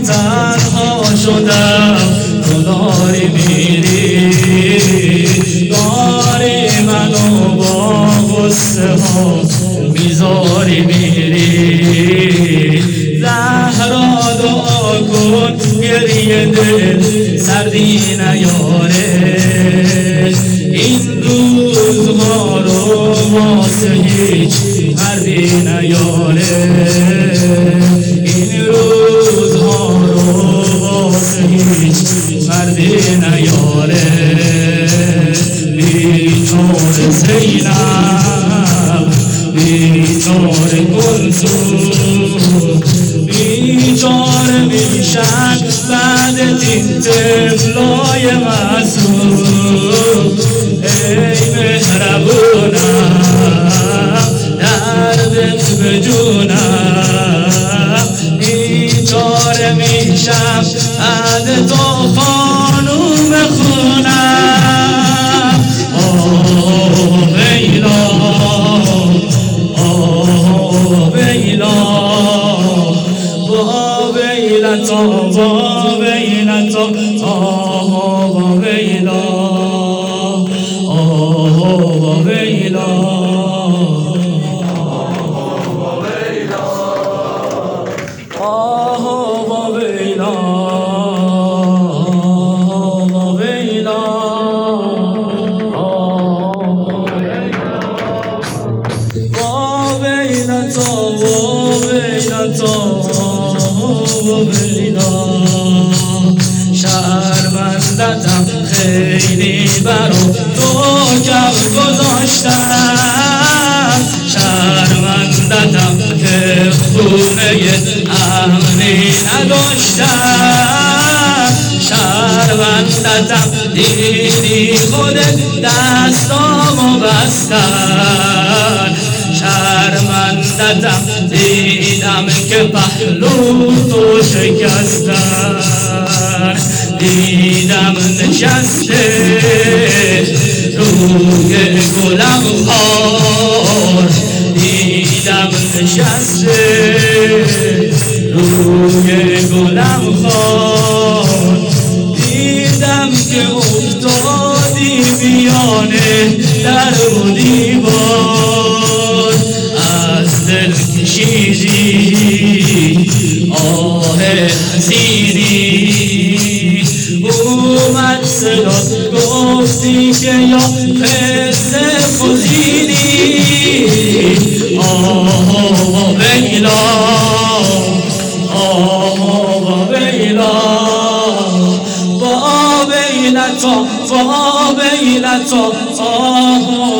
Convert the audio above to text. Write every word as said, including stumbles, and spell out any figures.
تنها شدم تو داری میری داری منو با غصه ها میذاری میری زهرا دعا کن گریه دل سردی نیاره این روزها رو واسه هیچ مردی نیاره این روزها رو واسه هیچ مردی نیاره بیچاره زینب بیچاره کلثوم بیچاره میشن بعد این طفلای معصوم ای مهربونم دردت به جونم بیچاره میشم بعد تو خانوم خونم آه ویلا آه ویلا با ویلتا با ویلتا آه با ویلا آه با ویلا شرمندتم خیلی برا تو کم گذاشتم شرمندتم که خونه امنی نداشتم شرمندتم دیدی خودت دستامو بستن شرمندتم دیدم که پهلو تو شکستن دیدم نشسته روی گلم خار دیدم نشسته روی گلم خار دیدم که افتادی میانه در و دیوار از دل کشیدی آه حزینی اومد صدا گفتی که یا پسر خودینی آه ویلا آه ویلا با ویلتا با ویلتا آه